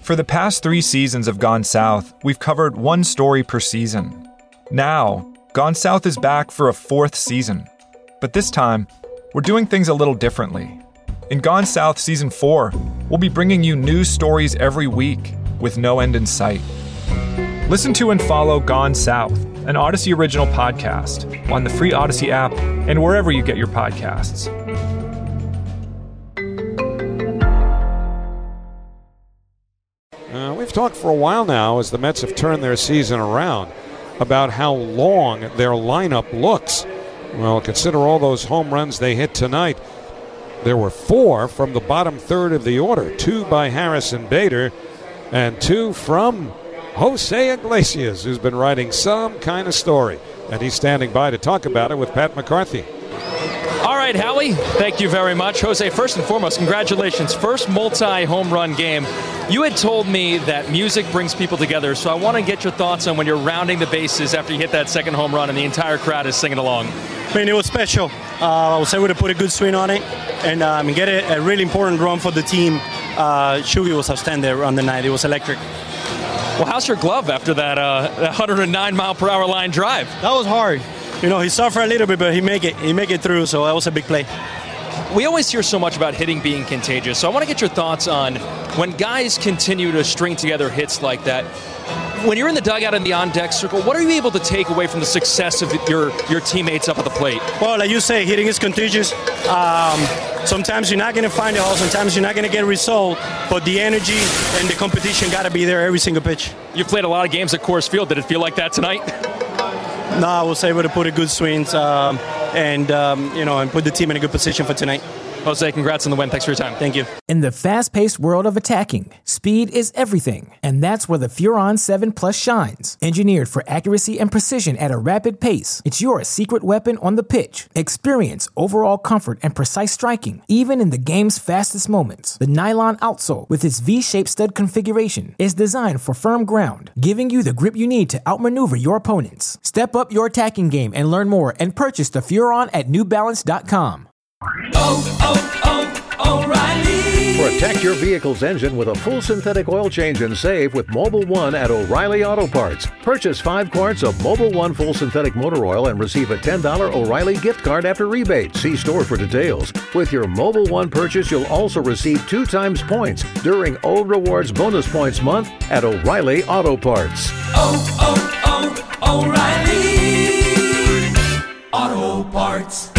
For the past 3 seasons of Gone South, we've covered one story per season. Now, Gone South is back for a 4th season. But this time, we're doing things a little differently. In Gone South Season 4, we'll be bringing you new stories every week with no end in sight. Listen to and follow Gone South, an Odyssey original podcast, on the free Odyssey app and wherever you get your podcasts. We've talked for a while now, as the Mets have turned their season around, about how long their lineup looks. Well, consider all those home runs they hit tonight. There were 4 from the bottom third of the order, 2 by Harrison Bader and 2 from Jose Iglesias, who's been writing some kind of story. And he's standing by to talk about it with Pat McCarthy. All right, Howie, thank you very much. Jose, first and foremost, congratulations. First multi-home run game. You had told me that music brings people together, so I want to get your thoughts on when you're rounding the bases after you hit that second home run and the entire crowd is singing along. I mean, it was special. I was able to put a good swing on it and get a really important run for the team. Shugi was outstanding on the night. It was electric. Well, how's your glove after that 109-mile-per-hour line drive? That was hard. You know, he suffered a little bit, but he make it through, so that was a big play. We always hear so much about hitting being contagious, so I want to get your thoughts on when guys continue to string together hits like that. When you're in the dugout in the on-deck circle, what are you able to take away from the success of your teammates up at the plate? Well, like you say, hitting is contagious. Sometimes you're not going to find it all. Sometimes you're not going to get a result. But the energy and the competition got to be there every single pitch. You've played a lot of games at Coors Field. Did it feel like that tonight? No, I was able to put a good swings and put the team in a good position for tonight. Jose, congrats on the win. Thanks for your time. Thank you. In the fast-paced world of attacking, speed is everything, and that's where the Furon 7 Plus shines. Engineered for accuracy and precision at a rapid pace, it's your secret weapon on the pitch. Experience overall comfort and precise striking, even in the game's fastest moments. The nylon outsole, with its V-shaped stud configuration, is designed for firm ground, giving you the grip you need to outmaneuver your opponents. Step up your attacking game and learn more and purchase the Furon at newbalance.com. O'Reilly. Protect your vehicle's engine with a full synthetic oil change and save with Mobil 1 at O'Reilly Auto Parts. Purchase 5 quarts of Mobil 1 full synthetic motor oil and receive a $10 O'Reilly gift card after rebate. See store for details. With your Mobil 1 purchase, you'll also receive 2 times points during O Rewards Bonus Points Month at O'Reilly Auto Parts. O'Reilly Auto Parts.